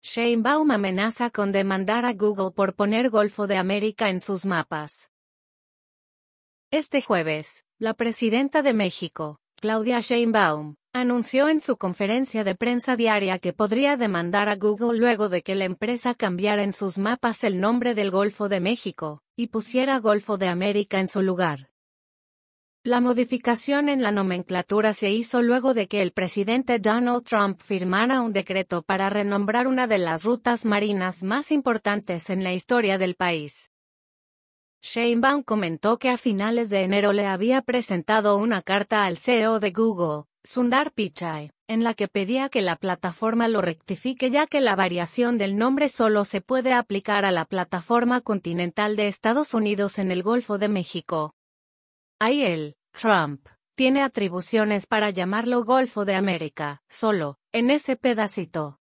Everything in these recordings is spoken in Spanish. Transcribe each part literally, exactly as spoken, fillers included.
Sheinbaum amenaza con demandar a Google por poner Golfo de América en sus mapas. Este jueves, la presidenta de México, Claudia Sheinbaum, anunció en su conferencia de prensa diaria que podría demandar a Google luego de que la empresa cambiara en sus mapas el nombre del Golfo de México, y pusiera Golfo de América en su lugar. La modificación en la nomenclatura se hizo luego de que el presidente Donald Trump firmara un decreto para renombrar una de las rutas marinas más importantes en la historia del país. Sheinbaum comentó que a finales de enero le había presentado una carta al C E O de Google, Sundar Pichai, en la que pedía que la plataforma lo rectifique ya que la variación del nombre solo se puede aplicar a la plataforma continental de Estados Unidos en el Golfo de México. Ahí él, Trump, tiene atribuciones para llamarlo Golfo de América, solo, en ese pedacito.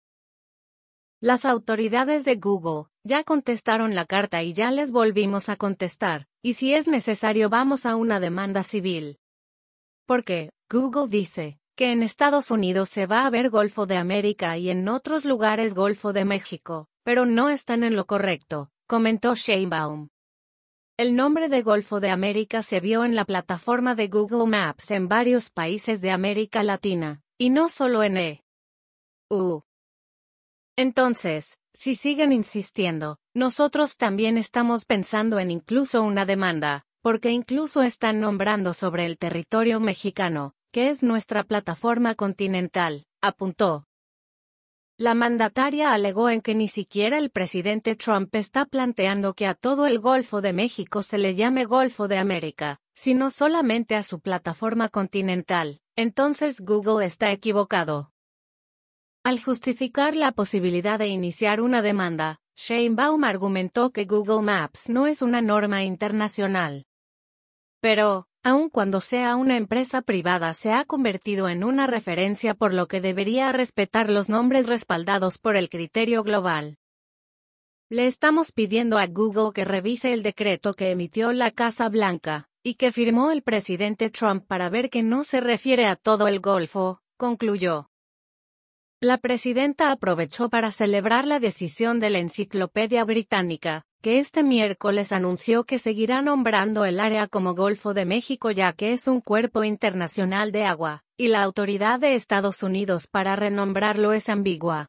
Las autoridades de Google ya contestaron la carta y ya les volvimos a contestar, y si es necesario vamos a una demanda civil. Porque, Google dice, que en Estados Unidos se va a ver Golfo de América y en otros lugares Golfo de México, pero no están en lo correcto, comentó Sheinbaum. El nombre de Golfo de América se vio en la plataforma de Google Maps en varios países de América Latina, y no solo en E U. Entonces, si siguen insistiendo, nosotros también estamos pensando en incluso una demanda, porque incluso están nombrando sobre el territorio mexicano, que es nuestra plataforma continental, apuntó. La mandataria alegó en que ni siquiera el presidente Trump está planteando que a todo el Golfo de México se le llame Golfo de América, sino solamente a su plataforma continental, entonces Google está equivocado. Al justificar la posibilidad de iniciar una demanda, Sheinbaum argumentó que Google Maps no es una norma internacional. Pero, aun cuando sea una empresa privada, se ha convertido en una referencia por lo que debería respetar los nombres respaldados por el criterio global. Le estamos pidiendo a Google que revise el decreto que emitió la Casa Blanca, y que firmó el presidente Trump para ver que no se refiere a todo el Golfo, concluyó. La presidenta aprovechó para celebrar la decisión de la Enciclopedia Británica, que este miércoles anunció que seguirá nombrando el área como Golfo de México ya que es un cuerpo internacional de agua, y la autoridad de Estados Unidos para renombrarlo es ambigua.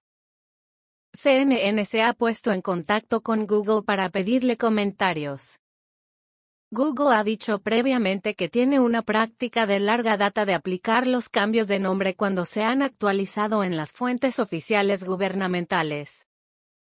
C N N se ha puesto en contacto con Google para pedirle comentarios. Google ha dicho previamente que tiene una práctica de larga data de aplicar los cambios de nombre cuando se han actualizado en las fuentes oficiales gubernamentales.